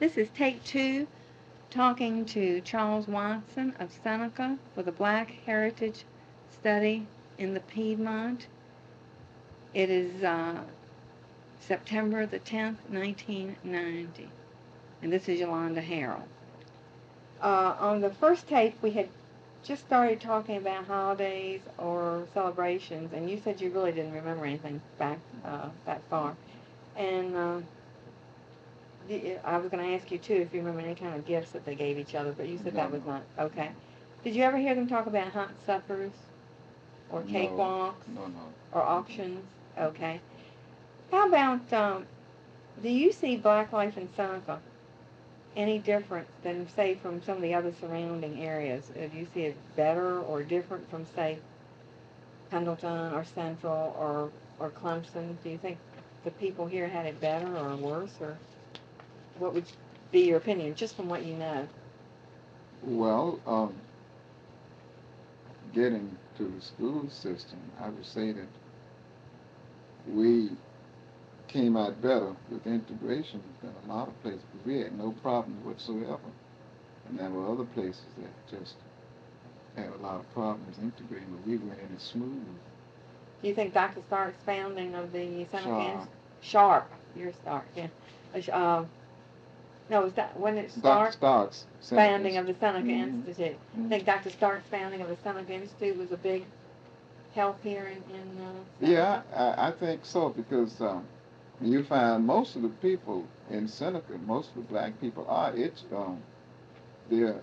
This is take two, talking to Charles Watson of Seneca for the Black Heritage Study in the Piedmont. It is September the 10th, 1990. And this is Yolanda Harrell. On the first tape, we had just started talking about holidays or celebrations, and you said you really didn't remember anything back that far. And I was going to ask you, too, if you remember any kind of gifts that they gave each other, but you said that was not. Okay. Did you ever hear them talk about hot suppers or cakewalks? No. Or auctions? Okay. How about, do you see black life in Seneca any different than, say, from some of the other surrounding areas? Do you see it better or different from, say, Pendleton or Central or Clemson? Do you think the people here had it better or worse, or what would be your opinion, just from what you know? Well, getting to the school system, I would say that we came out better with integration than a lot of places. We had no problems whatsoever. And there were other places that just had a lot of problems integrating, but we went in it smooth. Do you think Dr. Stark's founding of the Seneca Sharp. You're Stark, yeah. No, was that when it Dr. Stark's founding of the Seneca mm-hmm. Institute? Mm-hmm. I think Dr. Stark's founding of the Seneca Institute was a big help here in Seneca? Yeah, I think so, because you find most of the people in Seneca, most of the black people are they're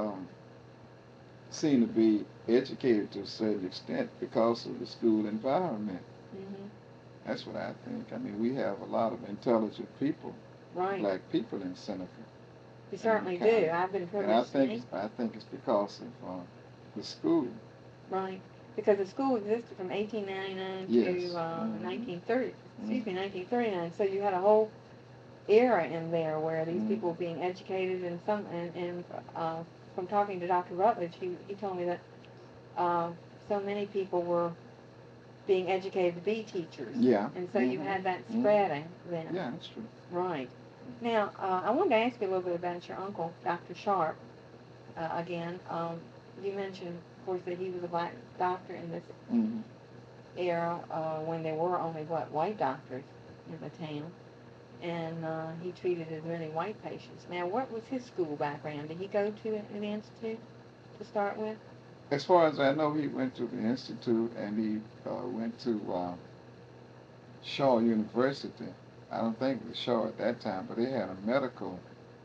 seem to be educated to a certain extent because of the school environment. Mm-hmm. That's what I think. I mean, we have a lot of intelligent people, right. Black people in Seneca. You certainly do. I've been privileged. And I think it's because of the school. Right. Because the school existed from 1899 yes. to 1930. Excuse me, 1939. So you had a whole era in there where these people were being educated, and from talking to Dr. Rutledge, he told me that so many people were being educated to be teachers. Yeah. And so you had that spreading then. Yeah, that's true. Right. Now, I wanted to ask you a little bit about your uncle, Dr. Sharp, again. You mentioned, of course, that he was a black doctor in this era when there were only, white doctors in the town. And he treated as many white patients. Now, what was his school background? Did he go to an institute to start with? As far as I know, he went to the institute, and he went to Shaw University. I don't think it was Shaw at that time, but they had a medical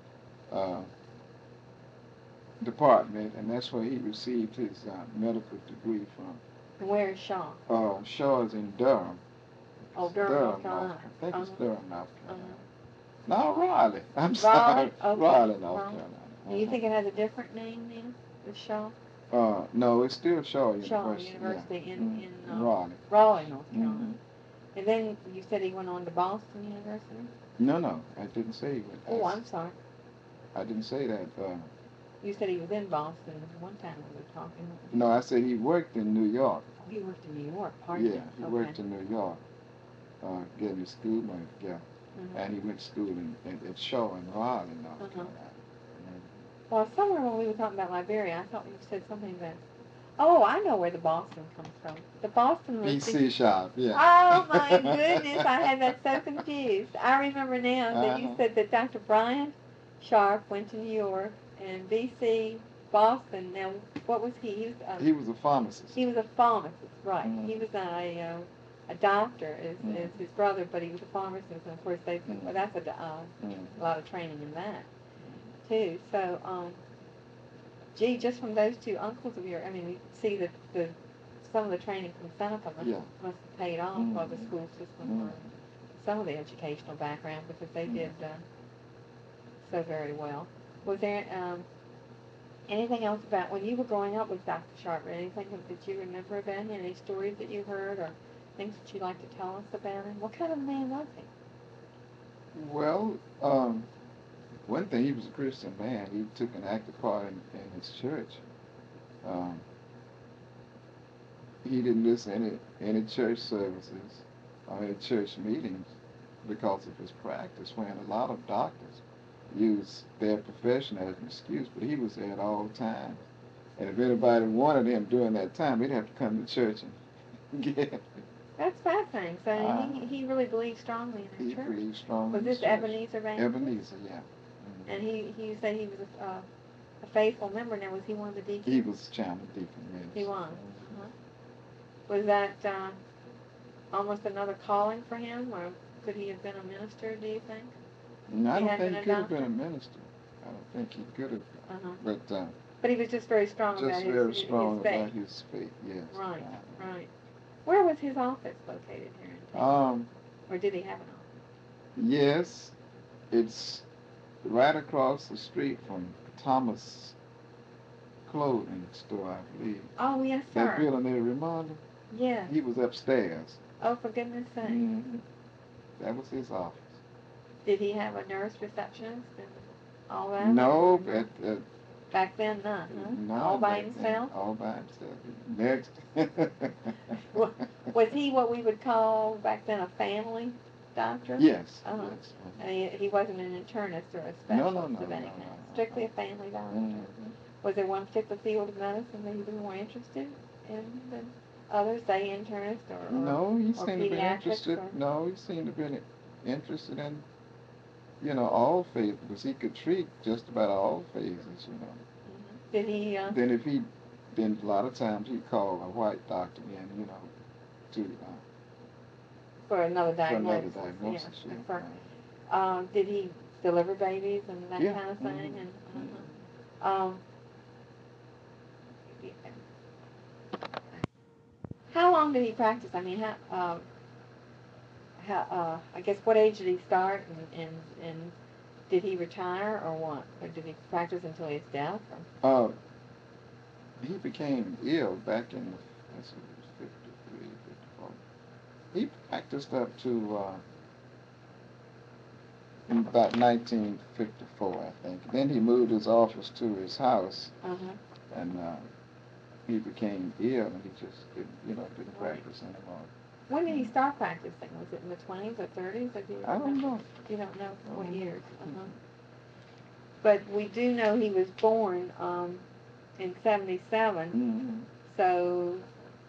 department, and that's where he received his medical degree from. And where is Shaw? Shaw is in Durham. Oh, Durham, North Carolina. I think it's Durham, North Carolina. No, Raleigh. I'm sorry. Raleigh, okay. Raleigh, North Carolina. Do you think it has a different name then, the Shaw? No, it's still Shaw University. Shaw University in Raleigh. Raleigh, North Carolina. And then you said he went on to Boston University? No, I didn't say he went. Oh, I'm sorry. I didn't say that. You said he was in Boston one time we were talking. No, I said he worked in New York. Oh, he worked in New York, pardon me. Yeah, he worked in New York, getting his school money together. And he went to school at Shaw in Raleigh, North Carolina. Well, somewhere when we were talking about Liberia, I thought you said something that, oh, I know where the Boston comes from. The Boston was... B.C. Sharp, yeah. Oh, my goodness, I had that so confused. I remember now that you said that Dr. Bryant Sharp went to New York, and B.C. Boston. Now, what was he? He was a pharmacist. He was a pharmacist, right. He was a doctor as his brother, but he was a pharmacist, and of course that's a lot of training in that too. So, gee, just from those two uncles of yours, I mean, you see that some of the training from Seneca must have paid off for the school system or some of the educational background, because they did so very well. Was there anything else about when you were growing up with Dr. Sharp, or anything that you remember about him, any stories that you heard, or things that you'd like to tell us about him? What kind of man was he? Well, one thing, he was a Christian man. He took an active part in his church. He didn't miss any church services or any church meetings because of his practice, when a lot of doctors use their profession as an excuse, but he was there at all times. And if anybody wanted him during that time, he'd have to come to church and get him. That's fascinating. So he really believed strongly in his He church. believed strongly Was in this his church. Ebenezer Band? Ebenezer, yeah. Mm-hmm. And he said he was a faithful member. Now, was he one of the deacons? He was chairman deacon, yes. He was. Uh-huh. Was that almost another calling for him, or could he have been a minister, do you think? No, I He don't had think been he a could have been a doctor? minister. I don't think he could have. Uh-huh. But But he was just very strong about just his very strong faith. about his faith, yes. Right, right. Where was his office located here in town? Or did he have an office? Yes, it's right across the street from Thomas Clothing Store, I believe. Oh, yes, sir. That building they remodeled? Yes. He was upstairs. Oh, for goodness sake. Mm-hmm. That was his office. Did he have a nurse receptionist and all that? No, back then, none, huh? no, all by himself? All by himself. Next. Was he what we would call back then a family doctor? Yes. Uh-huh. Yes. And he wasn't an internist or a specialist of any kind. Strictly a family doctor. Mm-hmm. Was there one particular field of medicine that he was more interested in than others, say internist or no, he or seemed to be interested. or? No, he seemed to be interested in, all phases, because he could treat just about all phases, Mm-hmm. Did he? Then a lot of times he'd call a white doctor in, to for another diagnosis. For another diagnosis. Yeah. Did he deliver babies and that kind of thing? Mm-hmm. And how long did he practice? I mean, I guess what age did he start, and did he retire or what? Or did he practice until his death? Or? He became ill back in, let's see, 53, 54. He practiced up to in about 1954, I think. Then he moved his office to his house, and he became ill, and he just didn't practice anymore. When did he start practicing? Was it in the 20s or 30s? Or do you I don't know. You don't know what years? But we do know he was born in 77, Mm-hmm. so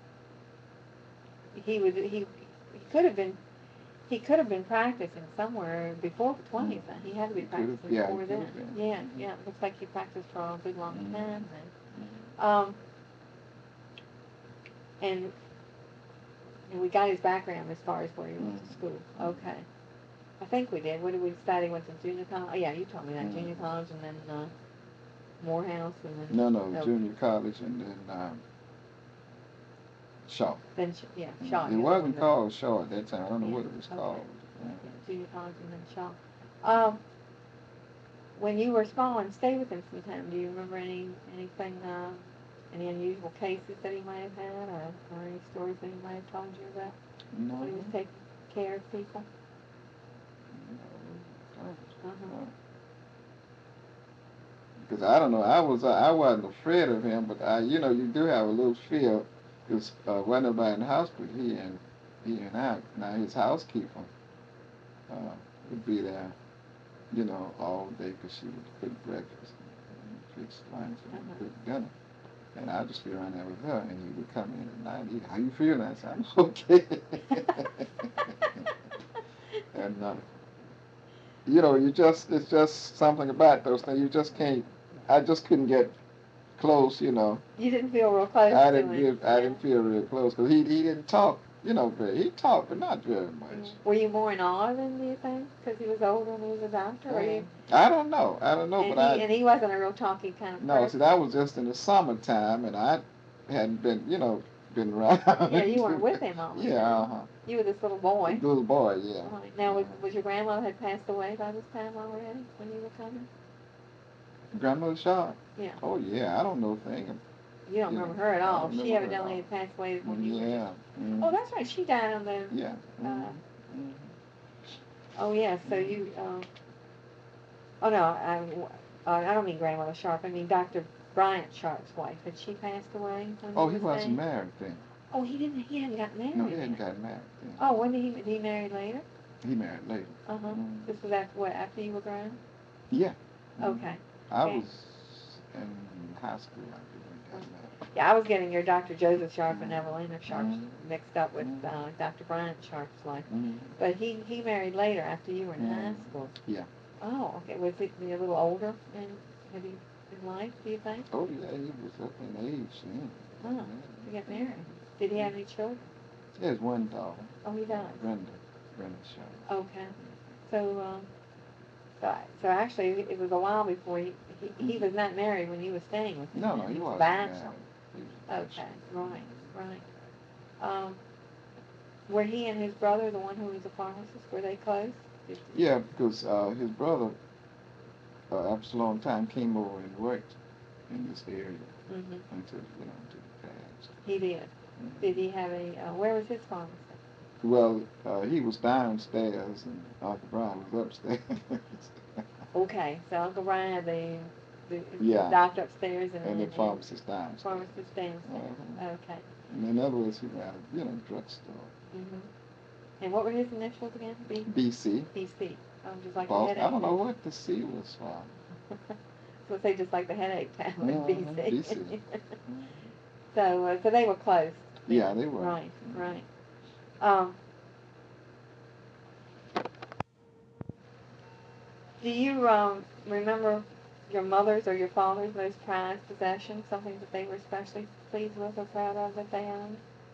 he could have been practicing somewhere before the 20s. Then he had to be practicing before then. Yeah. It looks like he practiced for a good long time then. And we got his background as far as where he went to school. Okay. I think we did. What did we decide? He went to junior college? Oh, yeah, you told me that. Junior college and then Morehouse and then... No, junior college and then Shaw. Then, Shaw. It wasn't called Shaw at that time. I don't know what it was called. Yeah, junior college and then Shaw. When you were small and stayed with him sometime, do you remember anything, any unusual cases that he might have had, or any stories that he might have told you about? No. When he was taking care of people? Because I don't know, I wasn't afraid of him, but you do have a little fear, because wasn't nobody in the house but he and I. Now his housekeeper would be there, all day, because she would cook breakfast and fix lunch and cook dinner. And I'd just be around there with her, and he would come in at night and he'd, "How you feeling?" I said, "I'm okay." And it's just something about those things. You just can't. I just couldn't get close. You didn't feel real close. I didn't feel real close, because he didn't talk. He talked, but not very much. Were you more in awe of him, do you think, because he was older and he was a doctor? Or you? I don't know. And he wasn't a real talky kind of person. No, see, that was just in the summertime, and I hadn't been around. Yeah, you weren't with him all the time. You were this little boy. Little boy, yeah. Right. Now, was your grandmother had passed away by this time already when you were coming? Grandmother Shaw? Yeah. Oh, yeah, I don't know a thing. You don't remember her at all. She evidently had passed away when you were just... Mm-hmm. Oh, that's right. She died on the... Yeah. Oh, yeah. So you... Oh, no. I don't mean Grandmother Sharp. I mean Dr. Bryant Sharp's wife. Had she passed away? Oh, he wasn't married then. Oh, he hadn't gotten married. No, he hadn't gotten married then. Oh, when did he marry later? He married later. This was after you were grown? Yeah. Okay. I Okay. was in high school after we got married. Yeah, I was getting your Dr. Joseph Sharp and Evelina Sharp Mhm. mixed up with Dr. Bryant Sharp's life. Mhm. But he married later after you were in high school. Yeah. Oh, okay. Was he a little older in life, do you think? Oh, yeah, he was up in age then. Oh, to get married. Did he have any children? He has one daughter. Oh, he does. Brenda Sharp. Okay. So, so actually, it was a while before he was not married when you were staying with him. No, he was wasn't bachelor. married. He was Okay, bachelor. right. Were he and his brother, the one who was a pharmacist, were they close? Yeah, because his brother, after a long time, came over and worked in this area until he passed. He did. Did he have where was his pharmacy? Well, he was downstairs and Arthur Brown was upstairs. Okay, so Uncle Brian had the Yeah. doctor upstairs and the pharmacist downstairs. Pharmacist downstairs. Okay. And in other words, he had a drugstore. And what were his initials again? BC. BC. Oh, just like Boston. the headache. I don't know what the C was for. So say just like the headache tablet, BC. BC. So they were close. Yeah, they were. Right. Do you remember your mother's or your father's most prized possession, something that they were especially pleased with or proud of that they owned?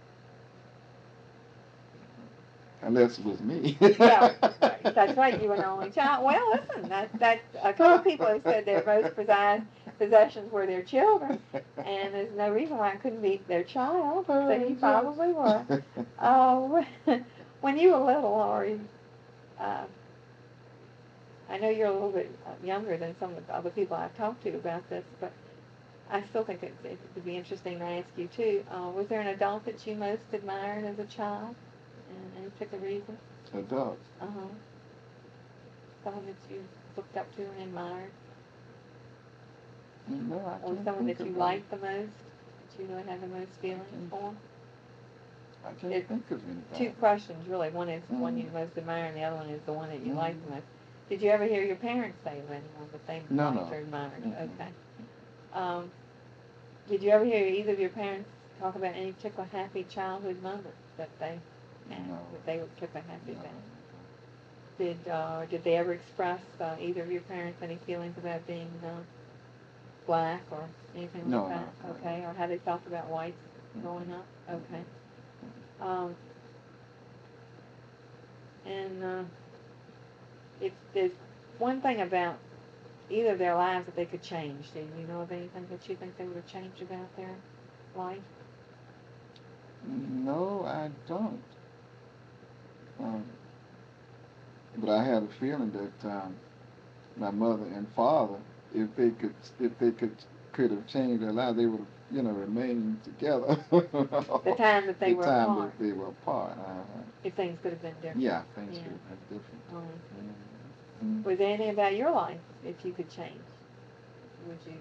Unless it was me. Yeah, that's right. You were an only child. Well, listen, that a couple of people have said their most prized possessions were their children, and there's no reason why it couldn't be their child. So you probably were. When you were little, or I know you're a little bit younger than some of the other people I've talked to about this, but I still think it would be interesting to ask you too. Was there an adult that you most admired as a child, and any particular reason? Adult. Someone that you looked up to and admired? No, Or someone that you liked the most, that you really had the most feelings for? I can't think of anybody. Two questions, really. One is the one you most admire, and the other one is the one that you like the most. Did you ever hear your parents say of anyone that they liked or admired? Okay. Did you ever hear either of your parents talk about any particular happy childhood moment that they had, that they were particularly happy about? Did they ever express, either of your parents, any feelings about being black or anything like that? No. Okay, or how they felt about whites growing up? Okay. And if there's one thing about either of their lives that they could change, do you know of anything that you think they would have changed about their life? No, I don't. But I have a feeling that my mother and father, if they could have changed their lives, they would have, remained together. The time that they were apart. The time that they were apart. If things could have been different. Yeah, things could have been different. Was there anything about your life if you could change? Would you?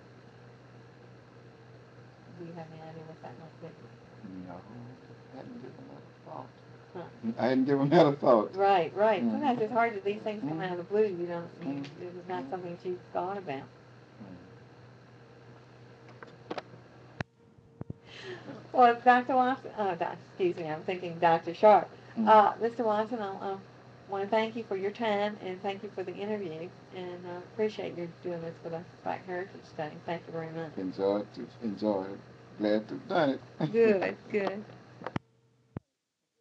Do you have any idea what that might be? No, I hadn't given that a thought. I hadn't given that a thought. Right. Sometimes it's hard that these things come out of the blue. It was not something that you thought about. Well, Dr. Watson, excuse me, I'm thinking Dr. Sharp. Mr. Watson, I want to thank you for your time and thank you for the interview, and I appreciate you doing this for the Black Heritage Study. Thank you very much. Enjoyed it. Glad to have done it. Good.